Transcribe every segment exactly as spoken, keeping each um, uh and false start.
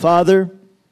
Father,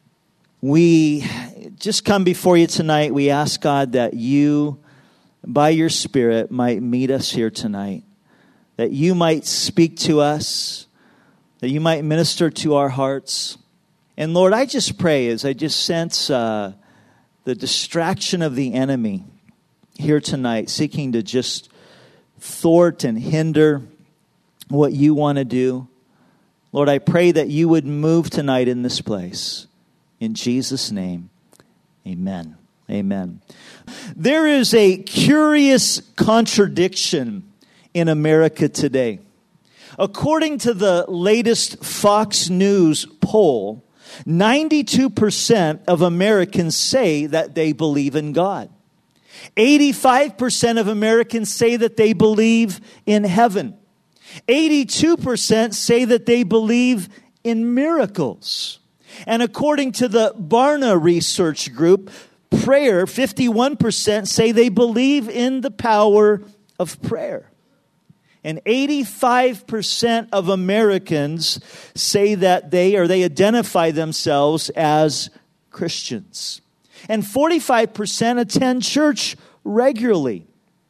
we just come before you tonight. We ask, God, that you, by your Spirit, might meet us here tonight. That you might speak to us. That you might minister to our hearts. And Lord, I just pray as I just sense uh, the distraction of the enemy here tonight, seeking to just thwart and hinder what you want to do. Lord, I pray that you would move tonight in this place. In Jesus' name, amen. Amen. There is a curious contradiction in America today. According to the latest Fox News poll, ninety-two percent of Americans say that they believe in God. eighty-five percent of Americans say that they believe in heaven. eighty-two percent say that they believe in miracles. And according to the Barna Research Group, prayer, fifty-one percent say they believe in the power of prayer. And eighty-five percent of Americans say that they, or they identify themselves as Christians. And forty-five percent attend church regularly.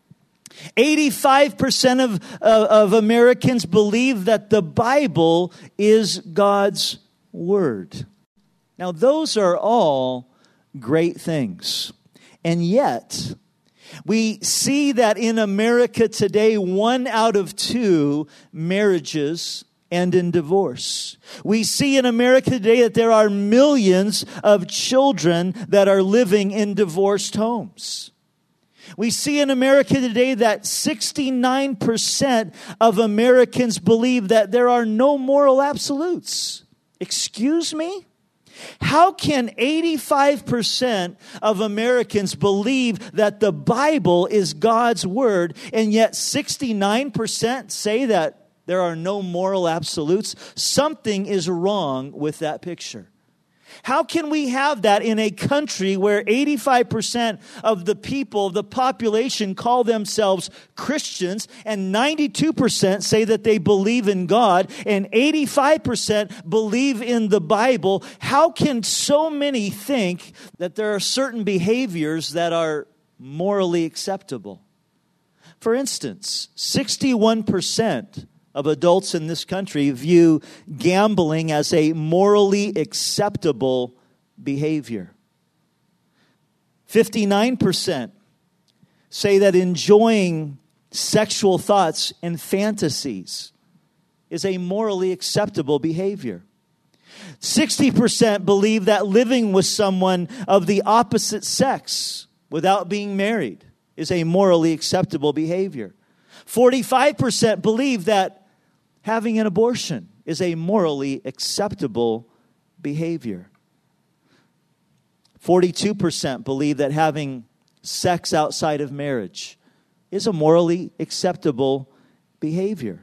eighty-five percent of, uh, of Americans believe that the Bible is God's Word. Now, those are all great things. And yet, we see that in America today, one out of two marriages end in divorce. We see in America today that there are millions of children that are living in divorced homes. We see in America today that sixty-nine percent of Americans believe that there are no moral absolutes. Excuse me? How can eighty-five percent of Americans believe that the Bible is God's Word, and yet sixty-nine percent say that there are no moral absolutes? Something is wrong with that picture. How can we have that in a country where eighty-five percent of the people, the population, call themselves Christians, and ninety-two percent say that they believe in God, and eighty-five percent believe in the Bible? How can so many think that there are certain behaviors that are morally acceptable? For instance, sixty-one percent of adults in this country view gambling as a morally acceptable behavior. fifty-nine percent say that enjoying sexual thoughts and fantasies is a morally acceptable behavior. sixty percent believe that living with someone of the opposite sex without being married is a morally acceptable behavior. forty-five percent believe that having an abortion is a morally acceptable behavior. forty-two percent believe that having sex outside of marriage is a morally acceptable behavior.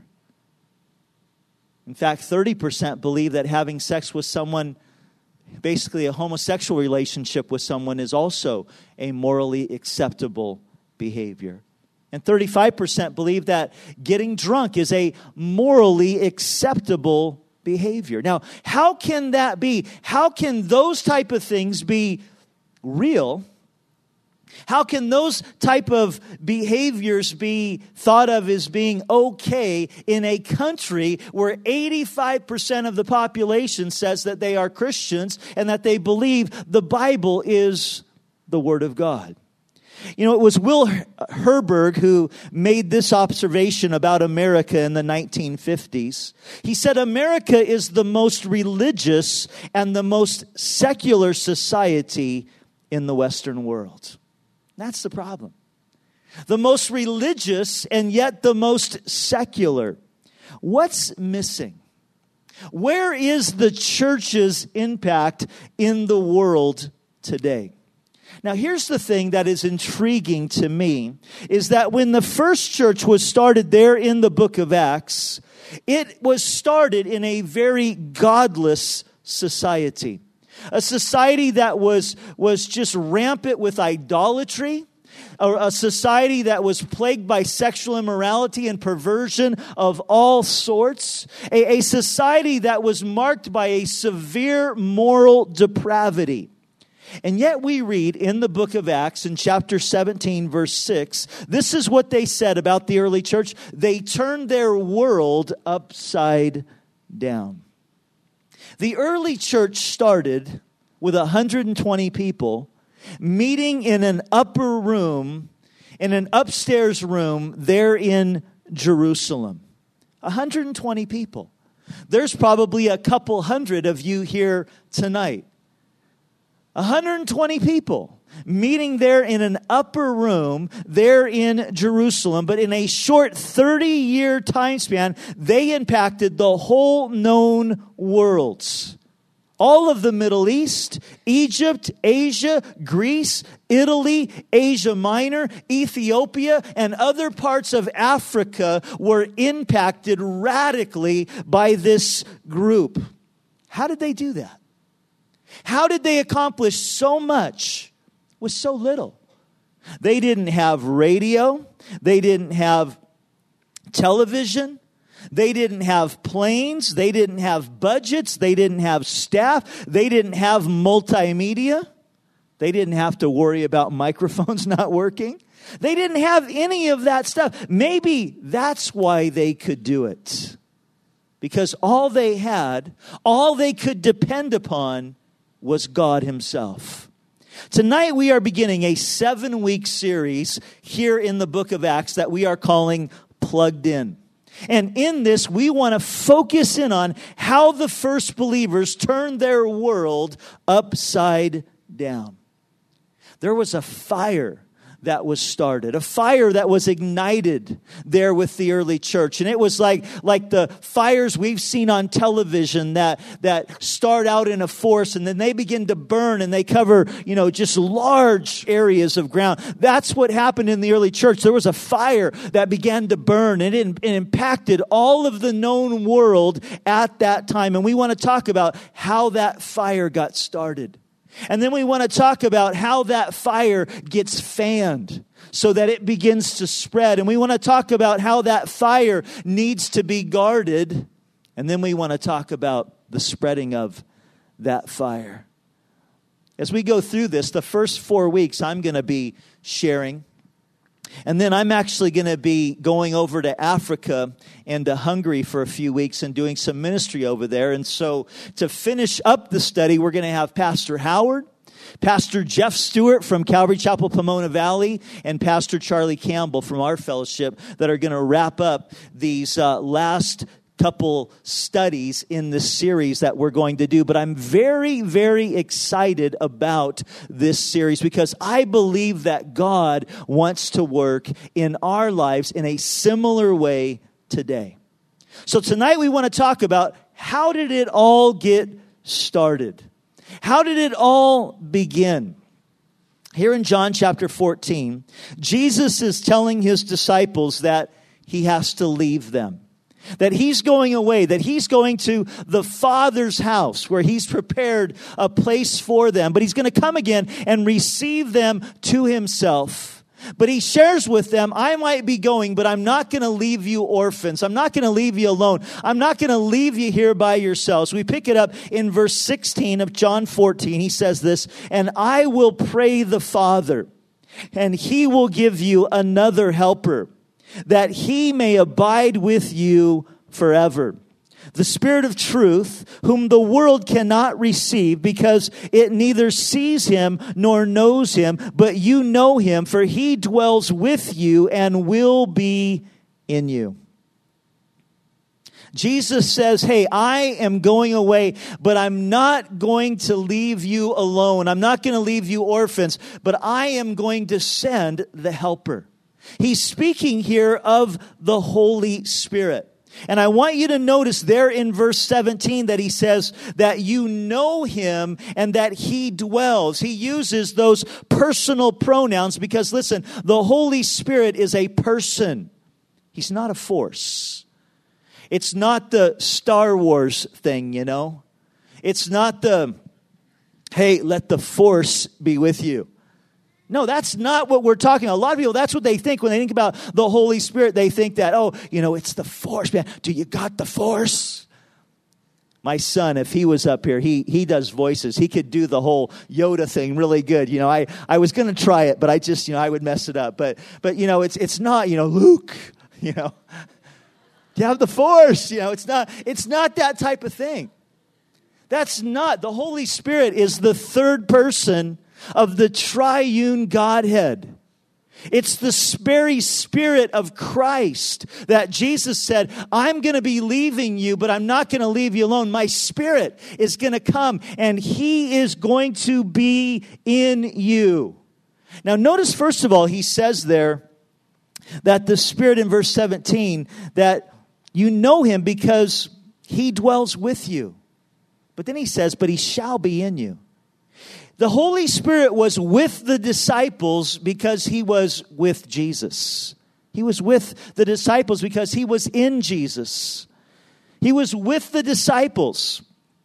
In fact, thirty percent believe that having sex with someone, basically a homosexual relationship with someone, is also a morally acceptable behavior. And thirty-five percent believe that getting drunk is a morally acceptable behavior. Now, how can that be? How can those type of things be real? How can those type of behaviors be thought of as being okay in a country where eighty-five percent of the population says that they are Christians and that they believe the Bible is the Word of God? You know, it was Will Herberg who made this observation about America in the nineteen fifties. He said, America is the most religious and the most secular society in the Western world. That's the problem. The most religious and yet the most secular. What's missing? Where is the church's impact in the world today? Now, here's the thing that is intriguing to me, is that when the first church was started there in the book of Acts, it was started in a very godless society. A society that was, was just rampant with idolatry. a, a society that was plagued by sexual immorality and perversion of all sorts, a, a society that was marked by a severe moral depravity. And yet we read in the book of Acts in chapter seventeen, verse six, this is what they said about the early church. They turned their world upside down. The early church started with one hundred twenty people meeting in an upper room, in an upstairs room there in Jerusalem. one hundred twenty people. There's probably a couple hundred of you here tonight. one hundred twenty people meeting there in an upper room there in Jerusalem. But in a short thirty-year time span, they impacted the whole known worlds. All of the Middle East, Egypt, Asia, Greece, Italy, Asia Minor, Ethiopia, and other parts of Africa were impacted radically by this group. How did they do that? How did they accomplish so much with so little? They didn't have radio. They didn't have television. They didn't have planes. They didn't have budgets. They didn't have staff. They didn't have multimedia. They didn't have to worry about microphones not working. They didn't have any of that stuff. Maybe that's why they could do it. Because all they had, all they could depend upon was God Himself. Tonight we are beginning a seven-week series here in the book of Acts that we are calling Plugged In. And in this, we want to focus in on how the first believers turned their world upside down. There was a fire that was started, a fire that was ignited there with the early church. And it was like, like the fires we've seen on television that, that start out in a force and then they begin to burn and they cover, you know, just large areas of ground. That's what happened in the early church. There was a fire that began to burn and it, it impacted all of the known world at that time. And we want to talk about how that fire got started. And then we want to talk about how that fire gets fanned so that it begins to spread. And we want to talk about how that fire needs to be guarded. And then we want to talk about the spreading of that fire. As we go through this, the first four weeks I'm going to be sharing. And then I'm actually going to be going over to Africa and to Hungary for a few weeks and doing some ministry over there. And so to finish up the study, we're going to have Pastor Howard, Pastor Jeff Stewart from Calvary Chapel, Pomona Valley, and Pastor Charlie Campbell from our fellowship that are going to wrap up these uh, last couple studies in this series that we're going to do. But I'm very, very excited about this series because I believe that God wants to work in our lives in a similar way today. So tonight we want to talk about how did it all get started? How did it all begin? Here in John chapter fourteen, Jesus is telling His disciples that He has to leave them. That He's going away, that He's going to the Father's house where He's prepared a place for them. But He's going to come again and receive them to Himself. But He shares with them, I might be going, but I'm not going to leave you orphans. I'm not going to leave you alone. I'm not going to leave you here by yourselves. We pick it up in verse sixteen of John fourteen. He says this, and I will pray the Father, and He will give you another helper, that He may abide with you forever. The Spirit of truth, whom the world cannot receive because it neither sees Him nor knows Him, but you know Him, for He dwells with you and will be in you. Jesus says, hey, I am going away, but I'm not going to leave you alone. I'm not going to leave you orphans, but I am going to send the Helper. He's speaking here of the Holy Spirit. And I want you to notice there in verse seventeen that He says that you know Him and that He dwells. He uses those personal pronouns because, listen, the Holy Spirit is a person. He's not a force. It's not the Star Wars thing, you know. It's not the, hey, let the force be with you. No, that's not what we're talking about. A lot of people, that's what they think when they think about the Holy Spirit. They think that, oh, you know, it's the force, man. Do you got the force? My son, if he was up here, he he does voices. He could do the whole Yoda thing really good. You know, I, I was going to try it, but I just, you know, I would mess it up. But, but you know, it's it's not, you know, Luke, you know. You have the force, you know. It's not, it's not that type of thing. That's not. The Holy Spirit is the third person of the triune Godhead. It's the very Spirit of Christ that Jesus said, I'm going to be leaving you, but I'm not going to leave you alone. My Spirit is going to come, and He is going to be in you. Now, notice, first of all, He says there that the Spirit in verse seventeen, that you know Him because He dwells with you. But then He says, but He shall be in you. The Holy Spirit was with the disciples because He was with Jesus. He was with the disciples because He was in Jesus. He was with the disciples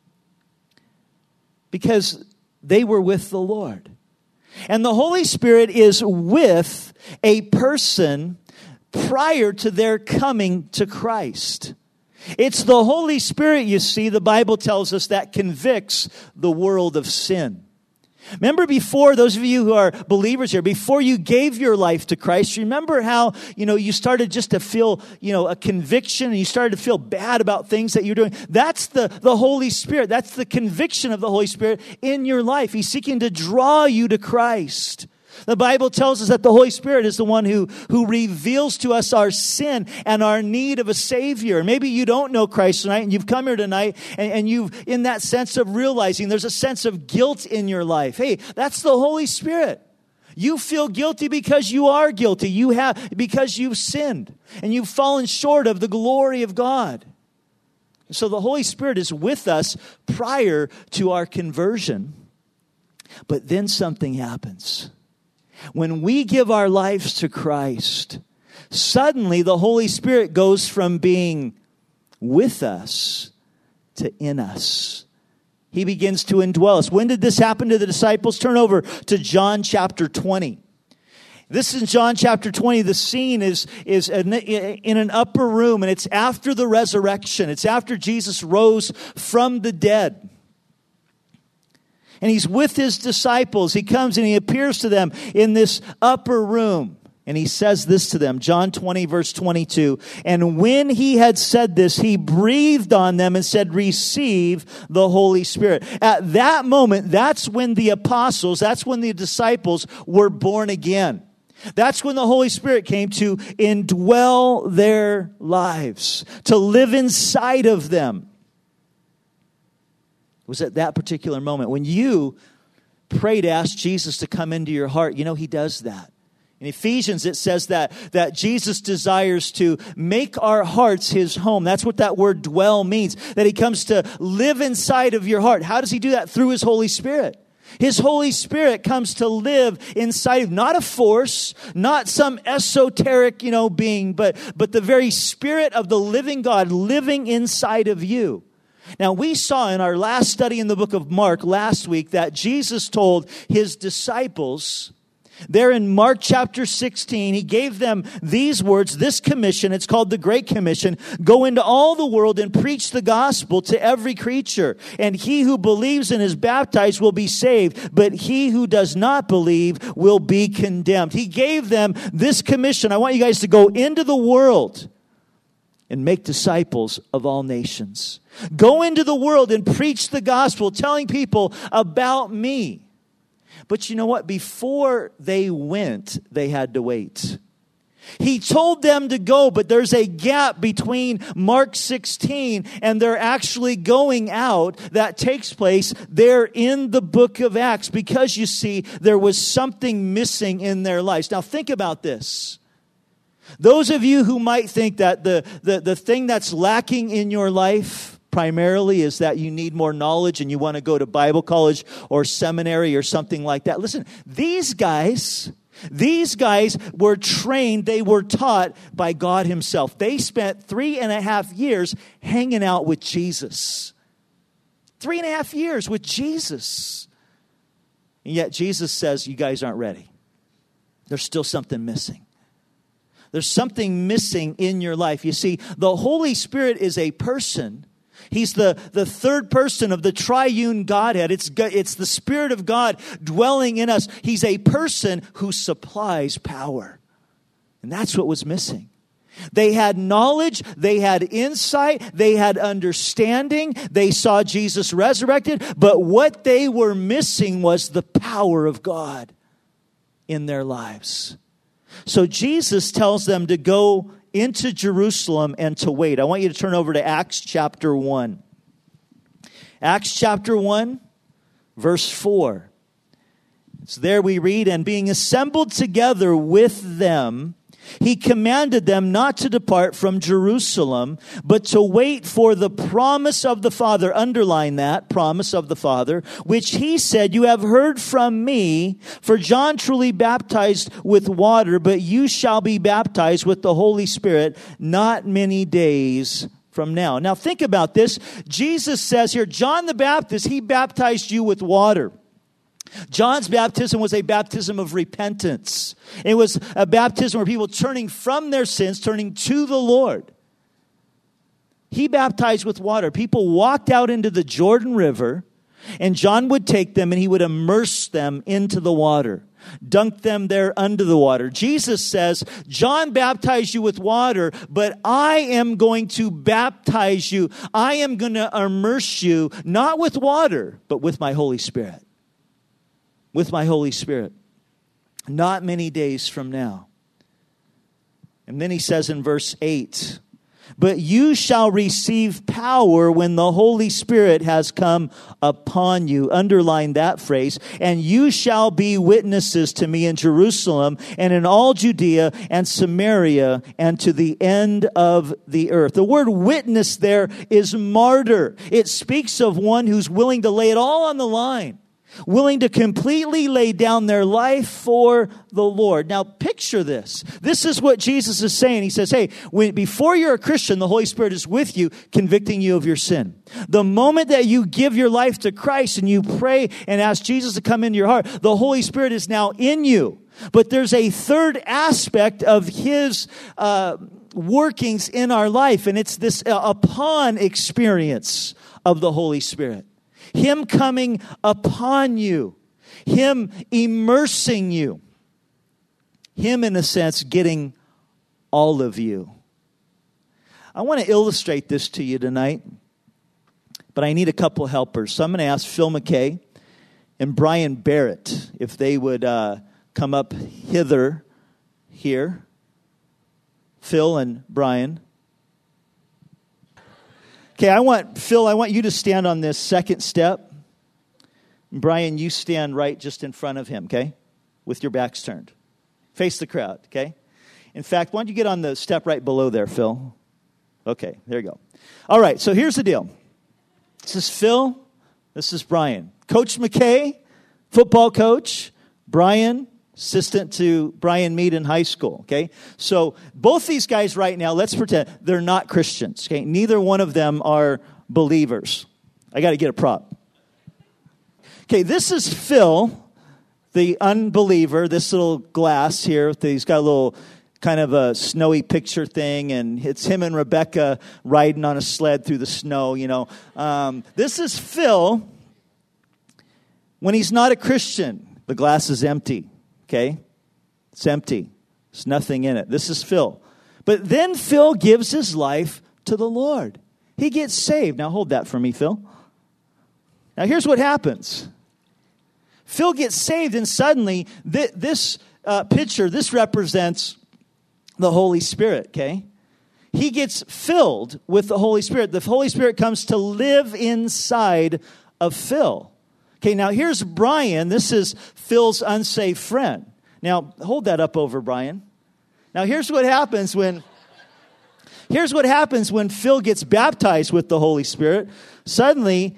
because they were with the Lord. And the Holy Spirit is with a person prior to their coming to Christ. It's the Holy Spirit, you see, the Bible tells us, that convicts the world of sin. Remember before, those of you who are believers here, before you gave your life to Christ, remember how, you know, you started just to feel, you know, a conviction, and you started to feel bad about things that you're doing. That's the, the Holy Spirit. That's the conviction of the Holy Spirit in your life. He's seeking to draw you to Christ. The Bible tells us that the Holy Spirit is the one who, who reveals to us our sin and our need of a Savior. Maybe you don't know Christ tonight, and you've come here tonight, and, and you've, in that sense of realizing there's a sense of guilt in your life. Hey, that's the Holy Spirit. You feel guilty because you are guilty. You have, because you've sinned, and you've fallen short of the glory of God. So the Holy Spirit is with us prior to our conversion. But then something happens. When we give our lives to Christ, suddenly the Holy Spirit goes from being with us to in us. He begins to indwell us. When did this happen to the disciples? Turn over to John chapter twenty. This is John chapter twenty. The scene is, is in an upper room, and it's after the resurrection. It's after Jesus rose from the dead. And He's with His disciples. He comes and He appears to them in this upper room. And He says this to them, John twenty, verse twenty-two. And when He had said this, He breathed on them and said, receive the Holy Spirit. At that moment, that's when the apostles, that's when the disciples were born again. That's when the Holy Spirit came to indwell their lives, to live inside of them. It was at that particular moment when you pray to ask Jesus to come into your heart. You know, He does that. In Ephesians, it says that, that Jesus desires to make our hearts His home. That's what that word dwell means, that He comes to live inside of your heart. How does He do that? Through His Holy Spirit. His Holy Spirit comes to live inside of, not a force, not some esoteric, you know, being, but, but the very Spirit of the living God living inside of you. Now, we saw in our last study in the book of Mark last week that Jesus told His disciples, there in Mark chapter sixteen, He gave them these words, this commission, it's called the Great Commission, go into all the world and preach the gospel to every creature. And he who believes and is baptized will be saved, but he who does not believe will be condemned. He gave them this commission. I want you guys to go into the world and make disciples of all nations. Go into the world and preach the gospel, telling people about me. But you know what? Before they went, they had to wait. He told them to go, but there's a gap between Mark sixteen and they're actually going out that takes place there in the book of Acts, because you see, there was something missing in their lives. Now think about this. Those of you who might think that the, the, the thing that's lacking in your life primarily is that you need more knowledge and you want to go to Bible college or seminary or something like that. Listen, these guys, these guys were trained, they were taught by God Himself. They spent three and a half years hanging out with Jesus. Three and a half years with Jesus. And yet Jesus says, you guys aren't ready. there's still something missing. There's something missing in your life. You see, the Holy Spirit is a person. He's the, the third person of the triune Godhead. It's, it's the Spirit of God dwelling in us. He's a person who supplies power. And that's what was missing. They had knowledge, they had insight, they had understanding, they saw Jesus resurrected, but what they were missing was the power of God in their lives. So Jesus tells them to go into Jerusalem and to wait. I want you to turn over to Acts chapter one. Acts chapter one, verse four. It's there we read, and being assembled together with them, he commanded them not to depart from Jerusalem, but to wait for the promise of the Father. Underline that, promise of the Father, which he said, you have heard from me, for John truly baptized with water, but you shall be baptized with the Holy Spirit not many days from now. Now think about this. Jesus says here, John the Baptist, he baptized you with water. John's baptism was a baptism of repentance. It was a baptism where people turning from their sins, turning to the Lord. He baptized with water. People walked out into the Jordan River, and John would take them and he would immerse them into the water, dunk them there under the water. Jesus says, John baptized you with water, but I am going to baptize you. I am going to immerse you, not with water, but with my Holy Spirit. With my Holy Spirit. Not many days from now. And then he says in verse eight, but you shall receive power when the Holy Spirit has come upon you. Underline that phrase. And you shall be witnesses to me in Jerusalem and in all Judea and Samaria and to the end of the earth. The word witness there is martyr. It speaks of one who's willing to lay it all on the line. Willing to completely lay down their life for the Lord. Now picture this. This is what Jesus is saying. He says, hey, when, before you're a Christian, the Holy Spirit is with you, convicting you of your sin. The moment that you give your life to Christ and you pray and ask Jesus to come into your heart, the Holy Spirit is now in you. But there's a third aspect of His uh, workings in our life, and it's this uh, upon experience of the Holy Spirit. Him coming upon you. Him immersing you. Him, in a sense, getting all of you. I want to illustrate this to you tonight, but I need a couple helpers. So I'm going to ask Phil McKay and Brian Barrett if they would uh, come up hither here. Phil and Brian. Okay, I want, Phil, I want you to stand on this second step. Brian, you stand right just in front of him, okay? With your backs turned. Face the crowd, okay? In fact, why don't you get on the step right below there, Phil? Okay, there you go. All right, so here's the deal. This is Phil. This is Brian. Coach McKay, football coach. Brian, assistant to Brian Mead in high school, okay? So both these guys right now, let's pretend they're not Christians, okay? Neither one of them are believers. I got to get a prop. Okay, this is Phil, the unbeliever, this little glass here. He's got a little kind of a snowy picture thing, and it's him and Rebecca riding on a sled through the snow, you know. Um, this is Phil when he's not a Christian. The glass is empty. Okay? It's empty. There's nothing in it. This is Phil. But then Phil gives his life to the Lord. He gets saved. Now hold that for me, Phil. Now here's what happens. Phil gets saved, and suddenly th- this uh, picture, this represents the Holy Spirit, okay? He gets filled with the Holy Spirit. The Holy Spirit comes to live inside of Phil. Okay, now here's Brian. This is Phil's unsafe friend. Now, hold that up over Brian. Now, here's what happens when here's what happens when Phil gets baptized with the Holy Spirit. Suddenly,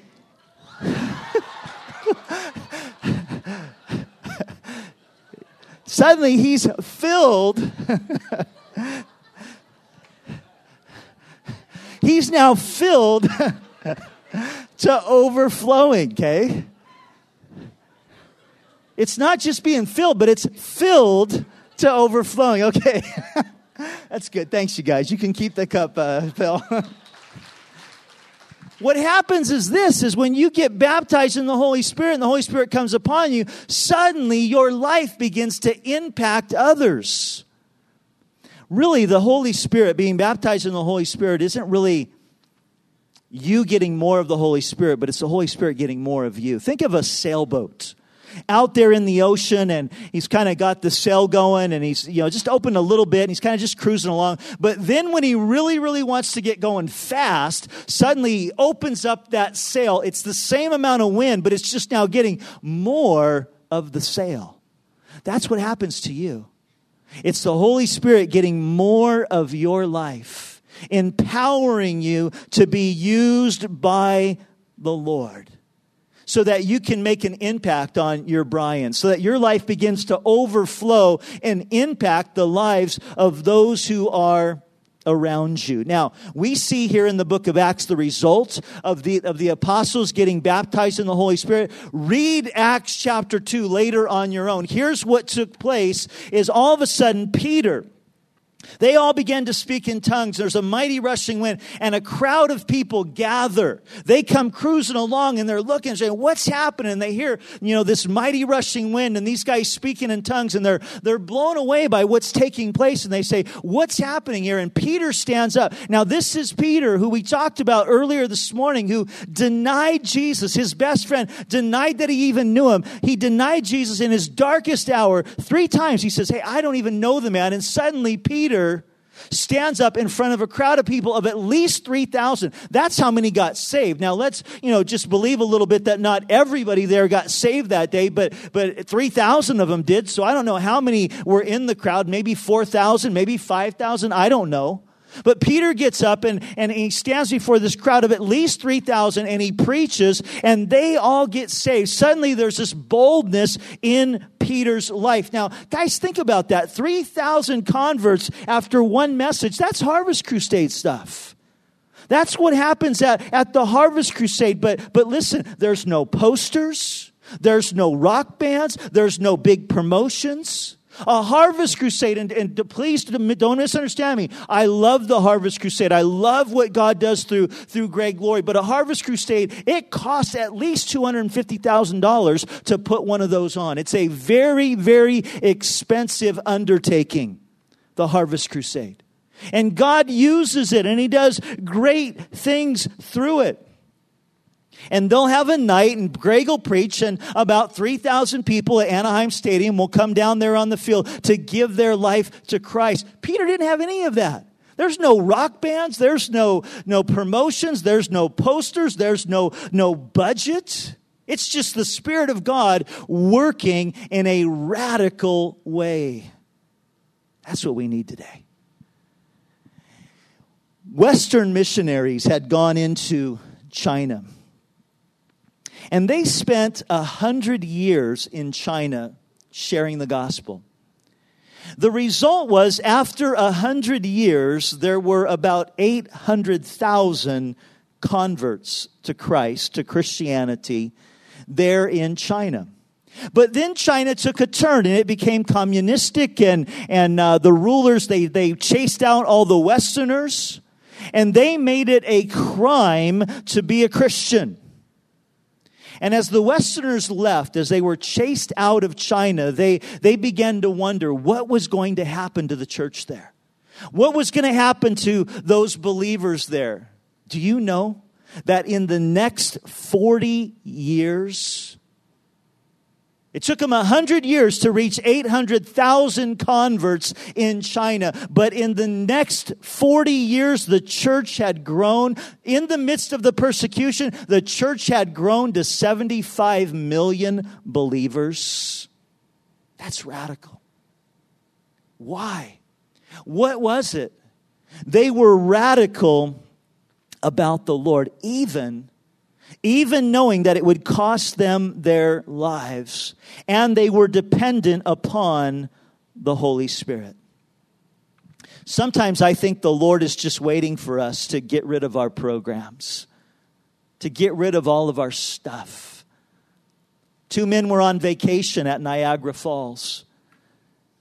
suddenly he's filled. He's now filled to overflowing, okay? It's not just being filled, but it's filled to overflowing. Okay. That's good. Thanks, you guys. You can keep the cup, uh, Phil. What happens is this, is when you get baptized in the Holy Spirit and the Holy Spirit comes upon you, suddenly your life begins to impact others. Really, the Holy Spirit, being baptized in the Holy Spirit, isn't really you getting more of the Holy Spirit, but it's the Holy Spirit getting more of you. Think of a sailboat out there in the ocean, and he's kind of got the sail going, and he's, you know, just opened a little bit, and he's kind of just cruising along. But then when he really, really wants to get going fast, suddenly he opens up that sail. It's the same amount of wind, but it's just now getting more of the sail. That's what happens to you. It's the Holy Spirit getting more of your life, empowering you to be used by the Lord, so that you can make an impact on your Brian, so that your life begins to overflow and impact the lives of those who are around you. Now, we see here in the book of Acts the result of the, of the apostles getting baptized in the Holy Spirit. Read Acts chapter two later on your own. Here's what took place, is all of a sudden Peter, they all began to speak in tongues. There's a mighty rushing wind, and a crowd of people gather. They come cruising along, and they're looking and saying, what's happening? And they hear, you know, this mighty rushing wind, and these guys speaking in tongues, and they're they're blown away by what's taking place. And they say, what's happening here? And Peter stands up. Now, this is Peter, who we talked about earlier this morning, who denied Jesus, his best friend, denied that he even knew him. He denied Jesus in his darkest hour. Three times he says, hey, I don't even know the man. And suddenly Peter stands up in front of a crowd of people of at least three thousand. That's how many got saved. Now let's, you know, just believe a little bit that not everybody there got saved that day, but but three thousand of them did. So I don't know how many were in the crowd, maybe four thousand, maybe five thousand, I don't know. But Peter gets up and, and he stands before this crowd of at least three thousand, and he preaches, and they all get saved. Suddenly there's this boldness in Peter's life. Now, guys, think about that. three thousand converts after one message. That's Harvest Crusade stuff. That's what happens at, at the Harvest Crusade. But, but listen, there's no posters. There's no rock bands. There's no big promotions. A Harvest Crusade, and, and please don't misunderstand me. I love the Harvest Crusade. I love what God does through, through Greg Laurie. But a Harvest Crusade, it costs at least two hundred fifty thousand dollars to put one of those on. It's a very, very expensive undertaking, the Harvest Crusade. And God uses it, and He does great things through it. And they'll have a night, and Greg will preach, and about three thousand people at Anaheim Stadium will come down there on the field to give their life to Christ. Peter didn't have any of that. There's no rock bands. There's no, no promotions. There's no posters. There's no, no budget. It's just the Spirit of God working in a radical way. That's what we need today. Western missionaries had gone into China. And they spent a hundred years in China sharing the gospel. The result was, after a hundred years, there were about eight hundred thousand converts to Christ, to Christianity, there in China. But then China took a turn, and it became communistic, and, and uh, the rulers, they, they chased out all the Westerners, and they made it a crime to be a Christian. And as the Westerners left, as they were chased out of China, they, they began to wonder what was going to happen to the church there. What was going to happen to those believers there? Do you know that in the next forty years, it took them one hundred years to reach eight hundred thousand converts in China. But in the next forty years, the church had grown. In the midst of the persecution, the church had grown to seventy-five million believers. That's radical. Why? What was it? They were radical about the Lord, even Even knowing that it would cost them their lives. And they were dependent upon the Holy Spirit. Sometimes I think the Lord is just waiting for us to get rid of our programs, to get rid of all of our stuff. Two men were on vacation at Niagara Falls.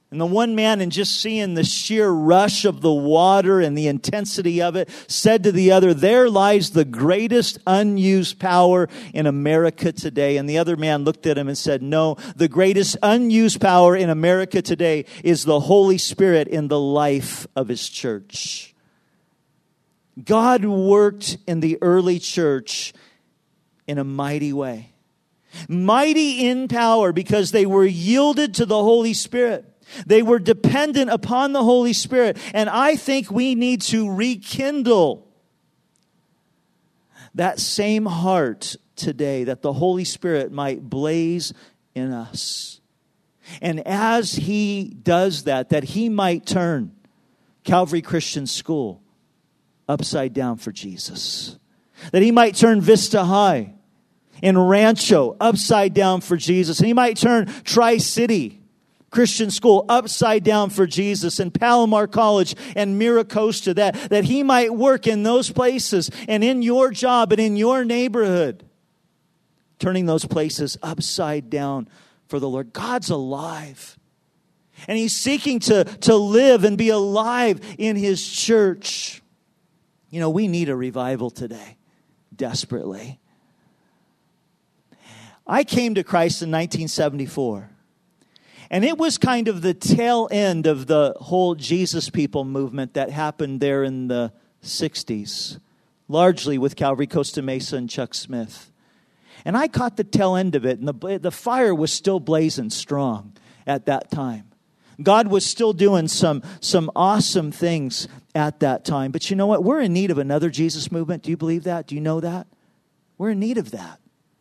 And the one man, in just seeing the sheer rush of the water and the intensity of it, said to the other, "There lies the greatest unused power in America today." And the other man looked at him and said, "No, the greatest unused power in America today is the Holy Spirit in the life of His church." God worked in the early church in a mighty way. Mighty in power because they were yielded to the Holy Spirit. They were dependent upon the Holy Spirit. And I think we need to rekindle that same heart today, that the Holy Spirit might blaze in us. And as He does that, that He might turn Calvary Christian School upside down for Jesus. That He might turn Vista High in Rancho upside down for Jesus. And He might turn Tri-City Christian School upside down for Jesus, and Palomar College and Miracosta, that, that He might work in those places and in your job and in your neighborhood, turning those places upside down for the Lord. God's alive. And He's seeking to, to live and be alive in His church. You know, we need a revival today, desperately. I came to Christ in nineteen seventy-four. And it was kind of the tail end of the whole Jesus People movement that happened there in the sixties, largely with Calvary Costa Mesa and Chuck Smith. And I caught the tail end of it, and the, the fire was still blazing strong at that time. God was still doing some, some awesome things at that time. But you know what? We're in need of another Jesus movement. Do you believe that? Do you know that? We're in need of that.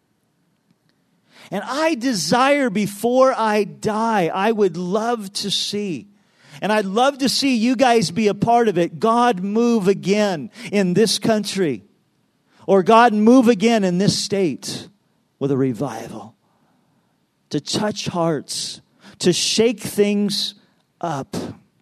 And I desire before I die, I would love to see, and I'd love to see you guys be a part of it, God move again in this country, or God move again in this state with a revival, to touch hearts, to shake things up.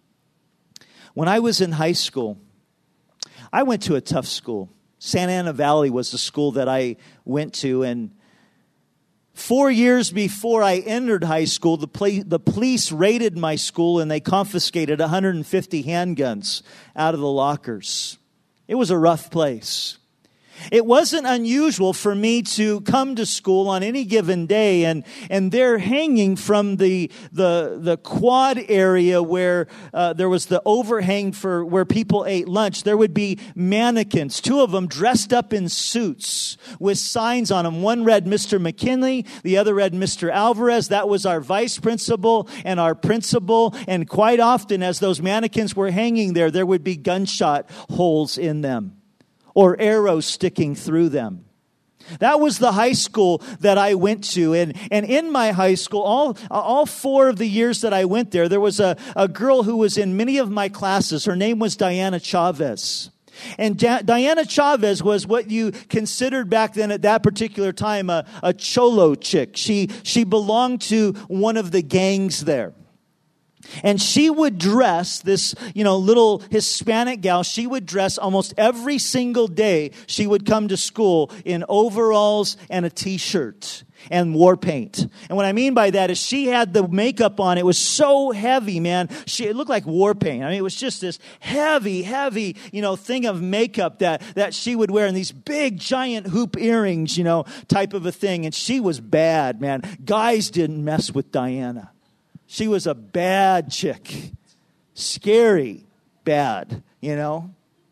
When I was in high school, I went to a tough school. Santa Ana Valley was the school that I went to, and Four years before I entered high school, the, pla- the police raided my school and they confiscated one hundred fifty handguns out of the lockers. It was a rough place. It wasn't unusual for me to come to school on any given day, and, and they're hanging from the the the quad area where uh, there was the overhang for where people ate lunch. There would be mannequins, two of them dressed up in suits with signs on them. One read Mister McKinley, the other read Mister Alvarez. That was our vice principal and our principal. And quite often, as those mannequins were hanging there, there would be gunshot holes in them, or arrows sticking through them. That was the high school that I went to. And, and in my high school, all, all four of the years that I went there, there was a, a girl who was in many of my classes. Her name was Diana Chavez. And da- Diana Chavez was what you considered back then at that particular time a, a cholo chick. She, she belonged to one of the gangs there. And she would dress, this, you know, little Hispanic gal, she would dress almost every single day. She would come to school in overalls and a t-shirt and war paint. And what I mean by that is she had the makeup on. It was so heavy, man. She, it looked like war paint. I mean, it was just this heavy, heavy, you know, thing of makeup that, that she would wear, and these big, giant hoop earrings, you know, type of a thing. And she was bad, man. Guys didn't mess with Diana. She was a bad chick. Scary bad, you know.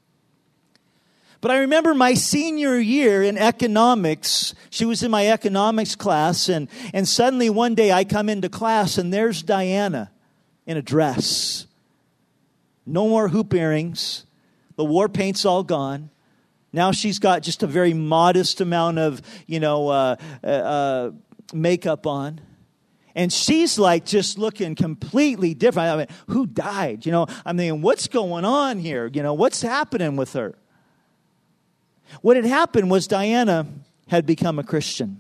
But I remember my senior year in economics, she was in my economics class, and, and suddenly one day I come into class and there's Diana in a dress. No more hoop earrings. The war paint's all gone. Now she's got just a very modest amount of, you know, uh, uh, makeup on. And she's like just looking completely different. I mean, who died? You know, I mean, what's going on here? You know, what's happening with her? What had happened was Diana had become a Christian.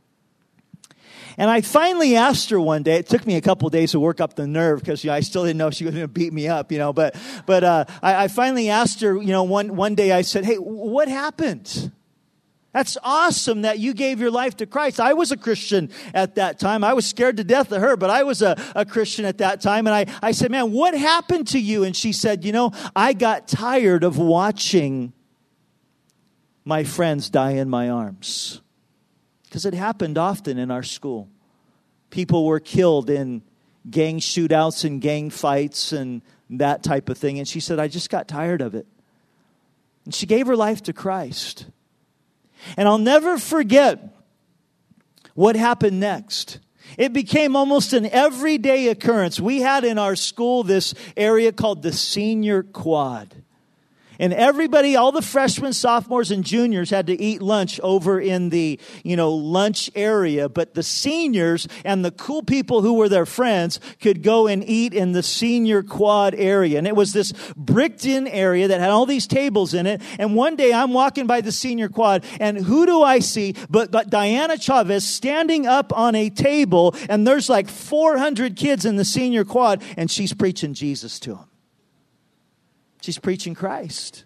And I finally asked her one day. It took me a couple of days to work up the nerve because, you know, I still didn't know she was going to beat me up, you know. But but uh, I, I finally asked her, you know, one, one day I said, hey, what happened? That's awesome that you gave your life to Christ. I was a Christian at that time. I was scared to death of her, but I was a, a Christian at that time. And I, I said, man, what happened to you? And she said, you know, I got tired of watching my friends die in my arms. Because it happened often in our school. People were killed in gang shootouts and gang fights and that type of thing. And she said, I just got tired of it. And she gave her life to Christ. And I'll never forget what happened next. It became almost an everyday occurrence. We had in our school this area called the senior quad. And everybody, all the freshmen, sophomores, and juniors had to eat lunch over in the, you know, lunch area. But the seniors and the cool people who were their friends could go and eat in the senior quad area. And it was this bricked in area that had all these tables in it. And one day I'm walking by the senior quad, and who do I see but, but Diana Chavez standing up on a table, and there's like four hundred kids in the senior quad, and she's preaching Jesus to them. She's preaching Christ.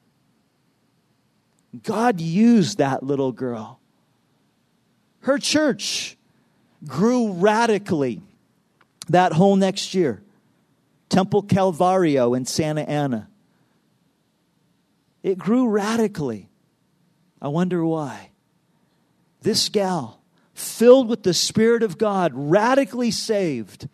God used that little girl. Her church grew radically that whole next year. Temple Calvario in Santa Ana. It grew radically. I wonder why. This gal, filled with the Spirit of God, radically saved,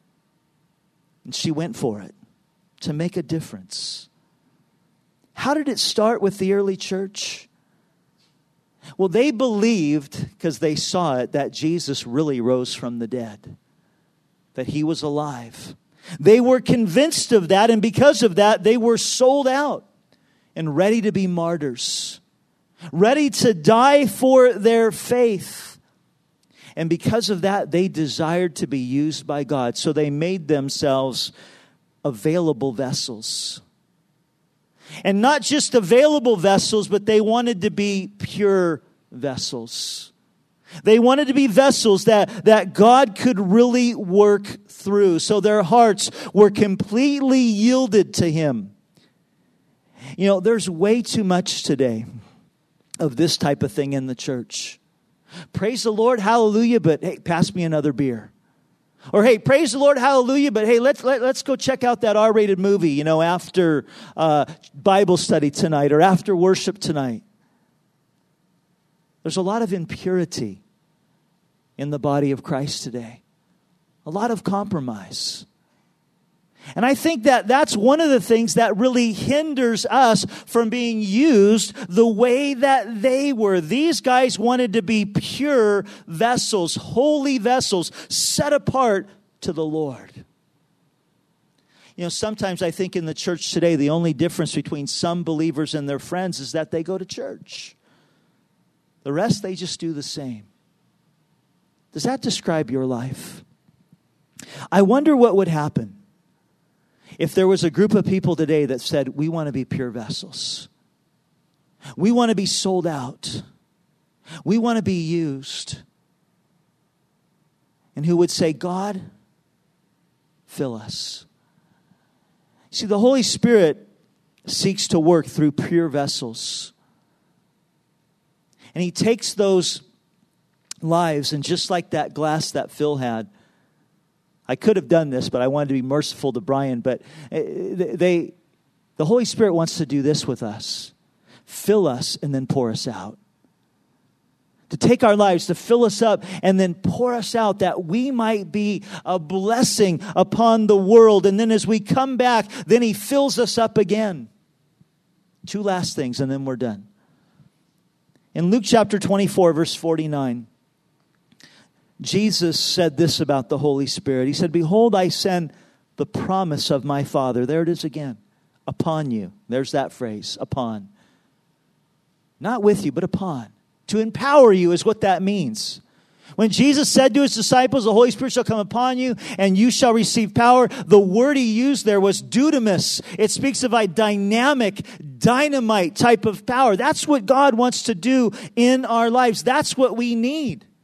and she went for it. To make a difference. How did it start with the early church? Well, they believed, because they saw it, that Jesus really rose from the dead. That he was alive. They were convinced of that, and because of that, they were sold out and ready to be martyrs. Ready to die for their faith. And because of that, they desired to be used by God. So they made themselves available vessels. And not just available vessels, but they wanted to be pure vessels. They wanted to be vessels that, that God could really work through. So their hearts were completely yielded to him. You know, there's way too much today of this type of thing in the church. Praise the Lord, hallelujah, but hey, pass me another beer. Or, hey, praise the Lord, hallelujah, but hey, let's let, let's go check out that R-rated movie, you know, after uh, Bible study tonight or after worship tonight. There's a lot of impurity in the body of Christ today. A lot of compromise. And I think that that's one of the things that really hinders us from being used the way that they were. These guys wanted to be pure vessels, holy vessels, set apart to the Lord. You know, sometimes I think in the church today, the only difference between some believers and their friends is that they go to church. The rest, they just do the same. Does that describe your life? I wonder what would happen if there was a group of people today that said, we want to be pure vessels. We want to be sold out. We want to be used. And who would say, God, fill us. See, the Holy Spirit seeks to work through pure vessels. And he takes those lives, and just like that glass that Phil had, I could have done this, but I wanted to be merciful to Brian. But they, the Holy Spirit wants to do this with us. Fill us and then pour us out. To take our lives, to fill us up and then pour us out that we might be a blessing upon the world. And then as we come back, then he fills us up again. Two last things and then we're done. In Luke chapter twenty-four, verse forty-nine, Jesus said this about the Holy Spirit. He said, behold, I send the promise of my Father. There it is again. Upon you. There's that phrase. Upon. Not with you, but upon. To empower you is what that means. When Jesus said to his disciples, the Holy Spirit shall come upon you and you shall receive power, the word he used there was dunamis. It speaks of a dynamic, dynamite type of power. That's what God wants to do in our lives. That's what we need.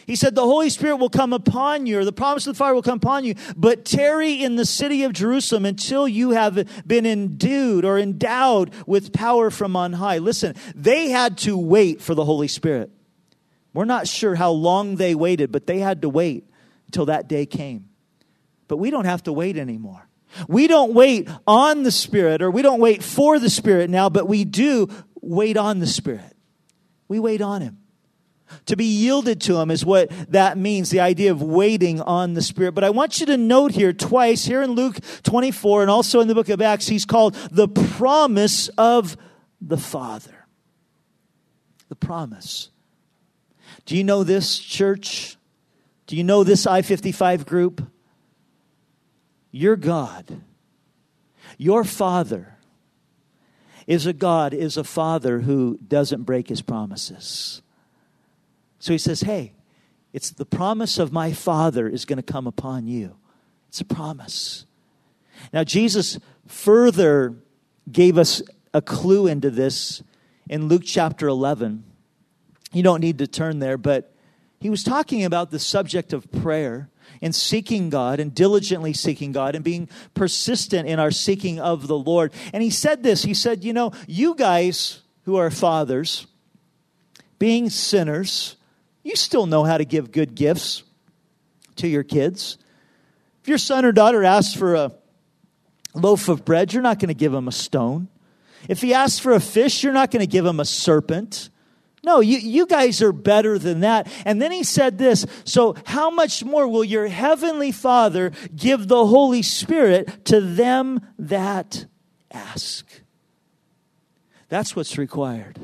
He said, the Holy Spirit will come upon you, or the promise of the Father will come upon you, but tarry in the city of Jerusalem until you have been endued or endowed with power from on high. Listen, they had to wait for the Holy Spirit. We're not sure how long they waited, but they had to wait until that day came. But we don't have to wait anymore. We don't wait on the Spirit, or we don't wait for the Spirit now, but we do wait on the Spirit. We wait on Him. To be yielded to Him is what that means, the idea of waiting on the Spirit. But I want you to note here twice, here in Luke twenty-four and also in the book of Acts, He's called the promise of the Father. The promise. Do you know this, church? Do you know this I fifty-five group? Your God, your Father, is a God, is a Father who doesn't break His promises. So He says, hey, it's the promise of my Father is going to come upon you. It's a promise. Now, Jesus further gave us a clue into this in Luke chapter eleven. You don't need to turn there, but He was talking about the subject of prayer and seeking God and diligently seeking God and being persistent in our seeking of the Lord. And He said this, He said, you know, you guys who are fathers, being sinners, you still know how to give good gifts to your kids. If your son or daughter asks for a loaf of bread, you're not going to give him a stone. If he asks for a fish, you're not going to give him a serpent. No, you, you guys are better than that. And then He said this, so how much more will your heavenly Father give the Holy Spirit to them that ask? That's what's required.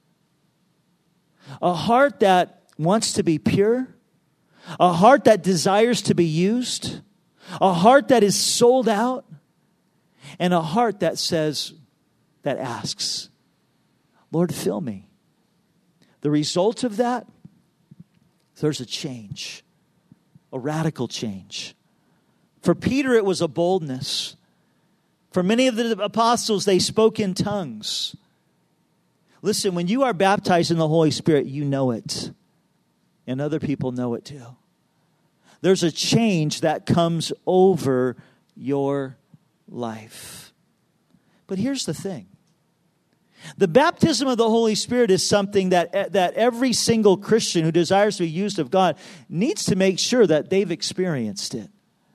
A heart that wants to be pure, a heart that desires to be used, a heart that is sold out, and a heart that says, that asks, Lord, fill me. The result of that, there's a change, a radical change. For Peter, it was a boldness. For many of the apostles, they spoke in tongues. Listen, when you are baptized in the Holy Spirit, you know it. And other people know it too. There's a change that comes over your life. But here's the thing. The baptism of the Holy Spirit is something that, that every single Christian who desires to be used of God needs to make sure that they've experienced it.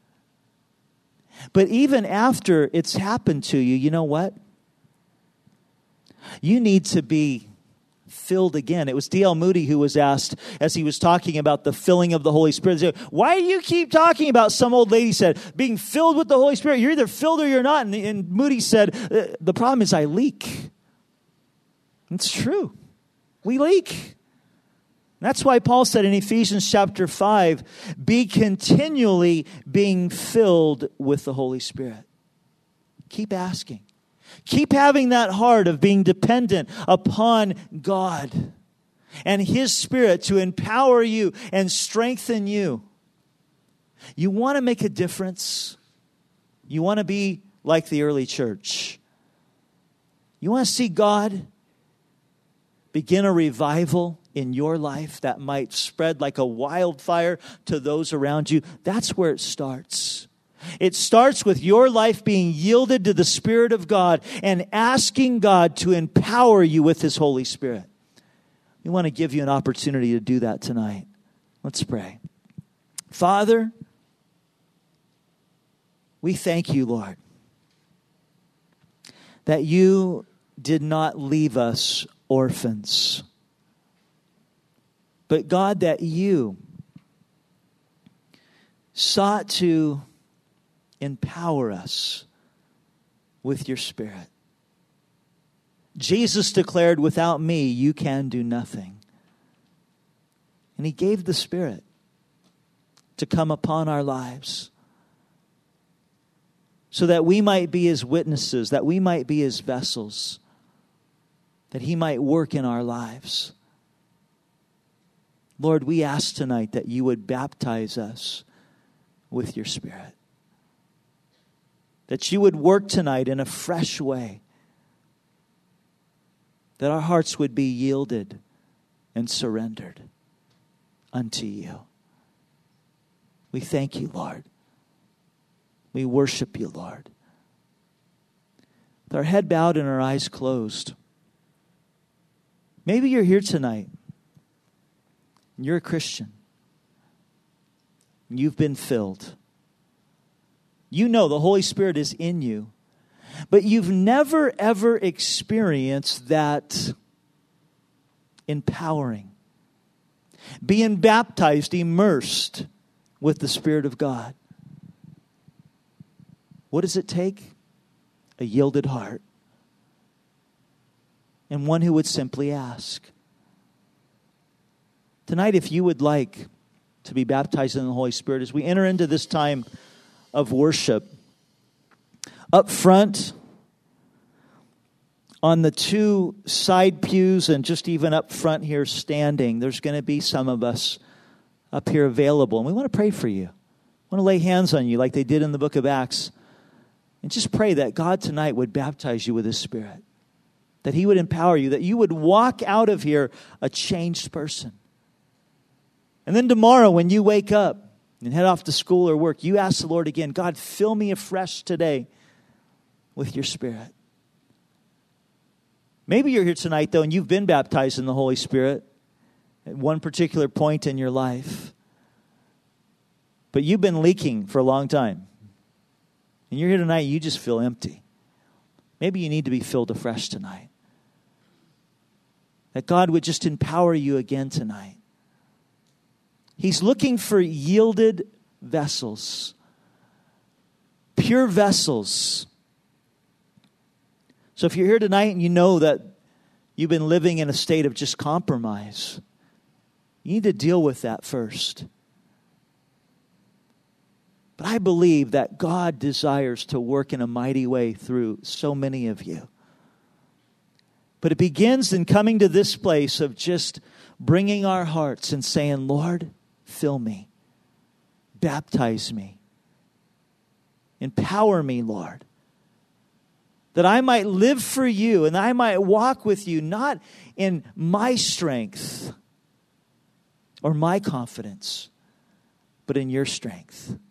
But even after it's happened to you, you know what? You need to be filled again. It was D L Moody who was asked as he was talking about the filling of the Holy Spirit. Said, why do you keep talking about, some old lady said, being filled with the Holy Spirit? You're either filled or you're not. And, and Moody said, the problem is I leak. It's true. We leak. That's why Paul said in Ephesians chapter five, be continually being filled with the Holy Spirit. Keep asking. Keep having that heart of being dependent upon God and His Spirit to empower you and strengthen you. You want to make a difference? You want to be like the early church? You want to see God begin a revival in your life that might spread like a wildfire to those around you? That's where it starts. It starts with your life being yielded to the Spirit of God and asking God to empower you with His Holy Spirit. We want to give you an opportunity to do that tonight. Let's pray. Father, we thank you, Lord, that you did not leave us orphans. But God, that you sought to empower us with your Spirit. Jesus declared, without me, you can do nothing. And He gave the Spirit to come upon our lives so that we might be His witnesses, that we might be His vessels, that He might work in our lives. Lord, we ask tonight that you would baptize us with your Spirit. That you would work tonight in a fresh way. That our hearts would be yielded and surrendered. unto you. We thank you, Lord. We worship you, Lord. With our head bowed and our eyes closed, maybe you're here tonight and you're a Christian. And you've been filled. You know the Holy Spirit is in you, but you've never ever experienced that empowering, being baptized, immersed with the Spirit of God. What does it take? A yielded heart. And one who would simply ask. Tonight, if you would like to be baptized in the Holy Spirit, as we enter into this time of worship, up front, on the two side pews and just even up front here standing, there's going to be some of us up here available. And we want to pray for you. We want to lay hands on you like they did in the book of Acts. And just pray that God tonight would baptize you with His Spirit. That He would empower you. That you would walk out of here a changed person. And then tomorrow when you wake up and head off to school or work, you ask the Lord again, God, fill me afresh today with your Spirit. Maybe you're here tonight, though, and you've been baptized in the Holy Spirit at one particular point in your life. But you've been leaking for a long time. And you're here tonight, you just feel empty. Maybe you need to be filled afresh tonight. That God would just empower you again tonight. He's looking for yielded vessels. Pure vessels. So if you're here tonight and you know that you've been living in a state of just compromise, you need to deal with that first. But I believe that God desires to work in a mighty way through so many of you. But it begins in coming to this place of just bringing our hearts and saying, Lord, fill me. Baptize me. Empower me, Lord. That I might live for you and I might walk with you, not in my strength or my confidence, but in your strength.